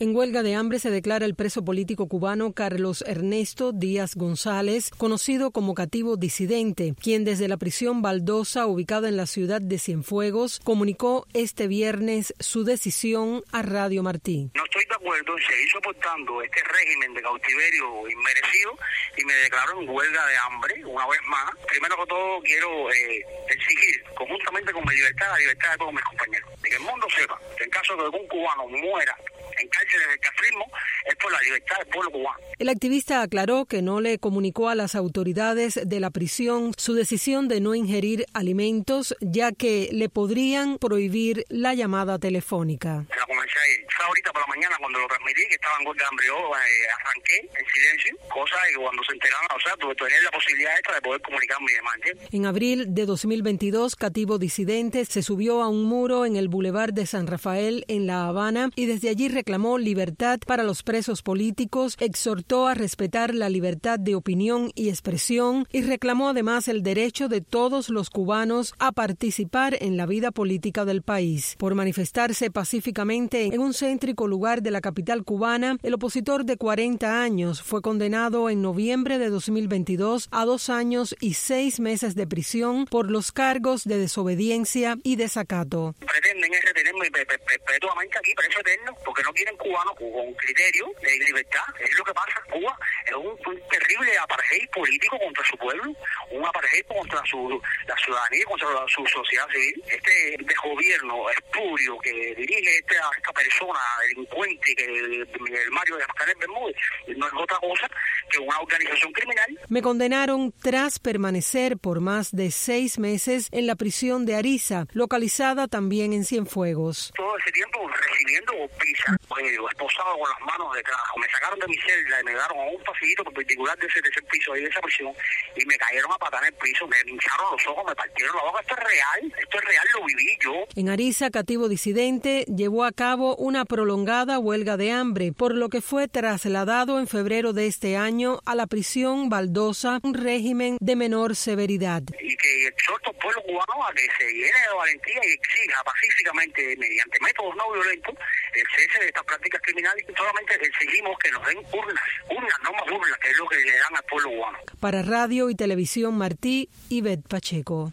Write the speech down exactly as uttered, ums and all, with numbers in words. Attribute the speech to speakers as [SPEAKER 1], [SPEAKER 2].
[SPEAKER 1] En huelga de hambre se declara el preso político cubano Carlos Ernesto Díaz González, conocido como Cativo Disidente, quien desde la prisión Baldosa, ubicada en la ciudad de Cienfuegos, comunicó este viernes su decisión a Radio Martí.
[SPEAKER 2] No estoy de acuerdo en seguir soportando este régimen de cautiverio inmerecido y me declaro en huelga de hambre una vez más. Primero que todo quiero eh, exigir conjuntamente con mi libertad, la libertad de todos mis compañeros. De que el mundo sepa que en caso de que un cubano muera en cárceles del castrismo es por la libertad del pueblo cubano.
[SPEAKER 1] El activista aclaró que no le comunicó a las autoridades de la prisión su decisión de no ingerir alimentos, ya que le podrían prohibir la llamada telefónica.
[SPEAKER 2] La comencé ayer. Fue ahorita por la mañana cuando lo transmití, que estaba en huelga de hambre. Yo eh, arranqué en silencio, cosa que cuando se enteraron, o sea, tuve tener la posibilidad esta de poder comunicarme y demás, ¿entiendes?
[SPEAKER 1] En abril de dos mil veintidós, Cativo Disidente se subió a un muro en el Boulevard de San Rafael en La Habana y desde allí reclamó libertad para los presos políticos, exhortó a respetar la libertad de opinión y expresión y reclamó además el derecho de todos los cubanos a participar en la vida política del país. Por manifestarse pacíficamente en un céntrico lugar de la capital cubana, el opositor de cuarenta años fue condenado en noviembre de dos mil veintidós a dos años y seis meses de prisión por los cargos de desobediencia y desacato.
[SPEAKER 2] Pretenden es retenerme perpetuamente aquí, preso eterno, porque no quieren cubanos con criterio de libertad. Es lo que pasa. Cuba es un, un terrible apartheid político contra su pueblo, un apartheid contra su, la ciudadanía, contra la, su sociedad civil. Este, este gobierno espurio que dirige esta, esta persona delincuente, que el Mario de Mascarell Bermúdez, no es otra cosa que una organización criminal.
[SPEAKER 1] Me condenaron tras permanecer por más de seis meses en la prisión de Ariza, localizada también en Cienfuegos.
[SPEAKER 2] Todo ese tiempo recibiendo golpiza, esposado con las manos detrás. Me sacaron de mi celda y me llevaron a un pasillito particular de ese tercer piso ahí de esa prisión y me cayeron a patar en el piso, me hincharon los ojos, me partieron la boca. Esto es real, esto es real, lo viví yo.
[SPEAKER 1] En Ariza, Cativo Disidente llevó a cabo una prolongada huelga de hambre, por lo que fue trasladado en febrero de este año a la prisión Baldosa, un régimen de menor severidad.
[SPEAKER 2] Y que exhorto al pueblo cubano a que se llene de valentía y exija pacíficamente, mediante métodos no violentos, el cese de estas prácticas criminales. Solamente exigimos que nos den urnas, urnas, no más urnas, que es lo que le dan al pueblo cubano.
[SPEAKER 1] Para Radio y Televisión Martí, Ivette Pacheco.